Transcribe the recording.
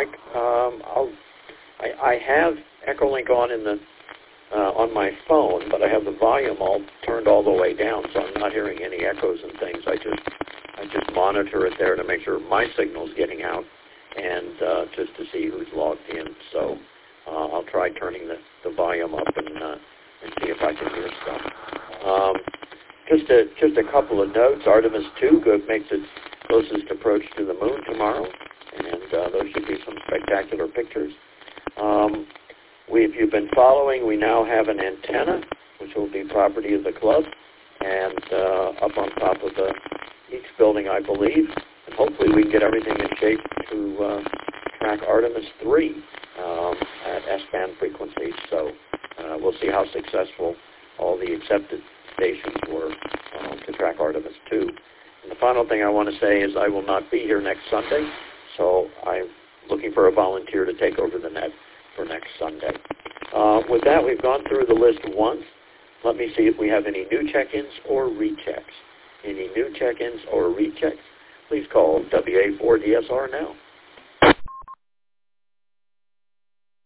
Mike. I have Echolink on in the on my phone, but I have the volume all turned all the way down, so I'm not hearing any echoes and things. I just monitor it there to make sure my signal's getting out, and just to see who's logged in. So I'll try turning the volume up and see if I can hear stuff. Just a couple of notes. Artemis 2 makes its closest approach to the moon tomorrow, and those should be some spectacular pictures. If you've been following, we now have an antenna, which will be property of the club, and up on top of each building, I believe. And hopefully we can get everything in shape to track Artemis 3 at S-band frequencies. So we'll see how successful all the accepted stations were to track Artemis 2. And the final thing I want to say is I will not be here next Sunday, so I'm looking for a volunteer to take over the net for next Sunday. With that, we've gone through the list once. Let me see if we have any new check-ins or rechecks. Any new check-ins or rechecks? Please call WA4DSR now.